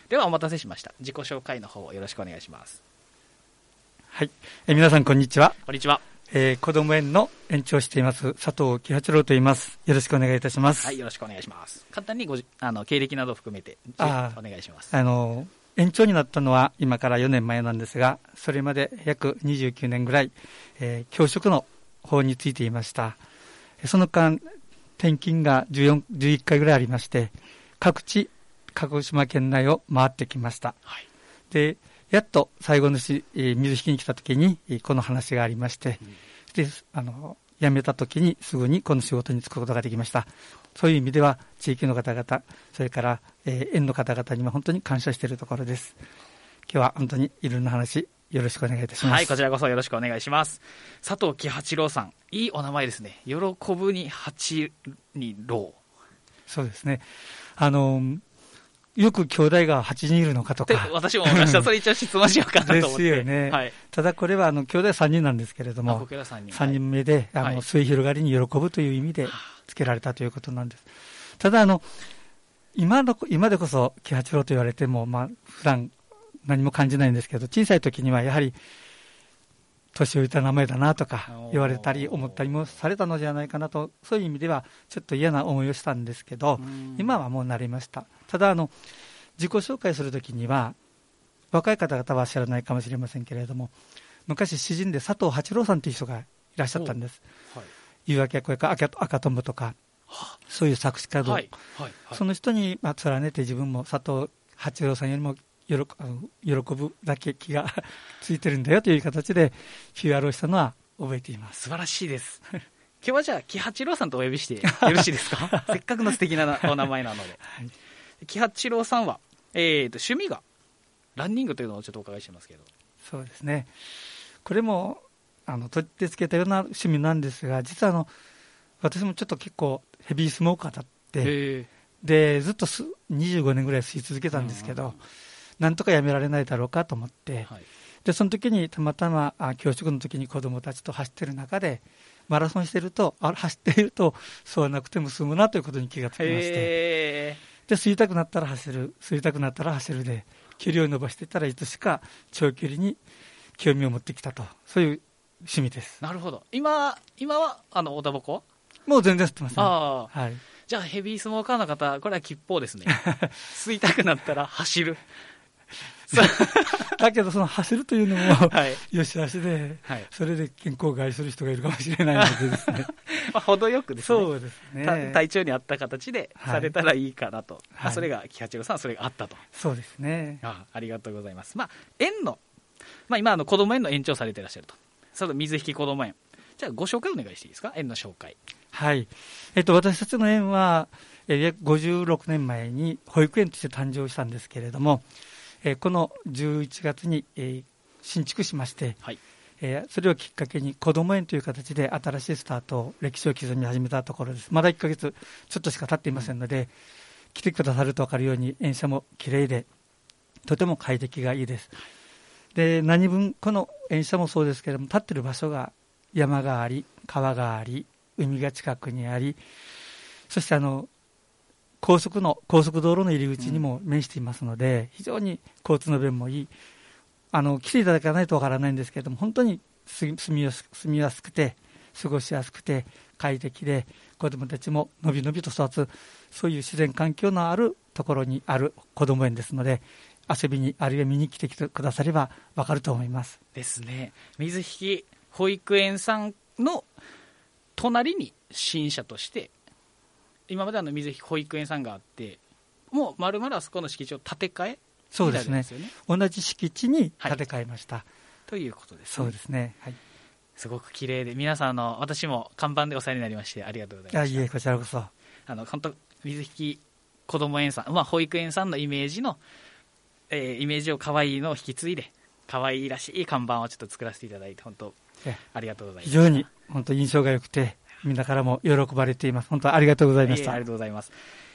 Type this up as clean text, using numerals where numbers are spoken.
ではお待たせしました。自己紹介の方をよろしくお願いします。 はい。皆さんこんにちは。 こんにちは。 子ども園の園長をしています佐藤喜八郎と言います。よろしくお願いいたします。 はい、よろしくお願いします。簡単に経歴などを含めてお願いします。 園長になったのは今から4年前なんですが、それまで約29年ぐらい、教職の方についていました。その間転勤が11回ぐらいありまして、各地鹿児島県内を回ってきました。 はい、 でやっと最後の水引きに来た時にこの話がありまして、で辞めた時にすぐにこの仕事に就くことができました。そういう意味では地域の方々、それから、園の方々にも本当に感謝しているところです。今日は本当にいろんな話よろしくお願いいたします。 はい、こちらこそよろしくお願いします。佐藤喜八郎さん、いいお名前ですね。喜ぶに八に郎。 そうですね。よく兄弟が8人いるのかとか。 私も思いました。それ一応質問しようかなと思って。 ですよね。はい、ただこれは兄弟3人なんですけれども、3人目で、末広がりに喜ぶという意味で付けられたということなんです。ただ今でこそ喜八郎と言われても、普段何も感じないんですけど、小さい時にはやはり年老いた名前だなとか言われたり思ったりもされたのではないかなと、そういう意味ではちょっと嫌な思いをしたんですけど、今はもう慣れました。ただ自己紹介するときには若い方々は知らないかもしれませんけれども、昔詩人で佐藤八郎さんという人がいらっしゃったんです。夕焼け小焼け赤とんぼとか、そういう作詞家の、その人に連ねて自分も佐藤八郎さんよりも喜ぶだけ気がついてるんだよという形で PR をしたのは覚えています。 素晴らしいです。今日はじゃあ喜八郎さんとお呼びしてよろしいですか？せっかくの素敵なお名前なので、はい、喜八郎さんは、趣味がランニングというのをちょっとお伺いしてますけど。 そうですね、これも取ってつけたような趣味なんですが、実は私もちょっと結構ヘビースモーカーだって、でずっと25年ぐらい吸い続けたんですけど、なんとかやめられないだろうかと思って、でその時にたまたま教職の時に子どもたちと走っている中で、マラソンしていると走っているとそうはなくても済むなということに気がつきまして、で吸いたくなったら走る、吸いたくなったら走るで距離を伸ばしていったらいつしか長距離に興味を持ってきたと、そういう趣味です。 なるほど。今はおタバコもう全然吸ってません。 はい、じゃあヘビースモーカーの方、これは吉報ですね。吸いたくなったら走る。 だけどその走るというのも、よしあしで、それで健康を害する人がいるかもしれないのでですね程よくですね、 そうですね、 体調に合った形でされたらいいかなと、それが喜八郎さんはそれがあったと。 そうですね、 ありがとうございます。園の、今子ども園の園長されていらっしゃると。その水引こども園、じゃあご紹介お願いしていいですか？園の紹介。 はい、私たちの園は約56年前に保育園として誕生したんですけれども、この11月に、新築しまして、それをきっかけにこども園という形で新しいスタートを歴史を刻み始めたところです。まだ1ヶ月ちょっとしか経っていませんので、来てくださると分かるように園舎もきれいでとても快適がいいです。で何分この園舎もそうですけれども、立っている場所が山があり川があり海が近くにあり、そして高速道路の入り口にも面していますので、非常に交通の便もいい。来ていただかないとわからないんですけれども、本当に住みやすくて過ごしやすくて快適で、子どもたちものびのびと育つ、そういう自然環境のあるところにあるこども園ですので、遊びにあるいは見に来てくださればわかると思いますですね。水引保育園さんの隣に新舎として今まで水引保育園さんがあって、もう丸々あそこの敷地を建て替え、 そうですね、同じ敷地に建て替えました、 ということですね。 そうですね、 すごく綺麗で、皆さん私も看板でお世話になりましてありがとうございました。 いえ、こちらこそ。 本当水引こども園さん、保育園さんのイメージを可愛いのを引き継いで、可愛いらしい看板をちょっと作らせていただいて、本当ありがとうございます。 非常に本当印象が良くて、みんなからも喜ばれています。本当ありがとうございました。 ありがとうございます。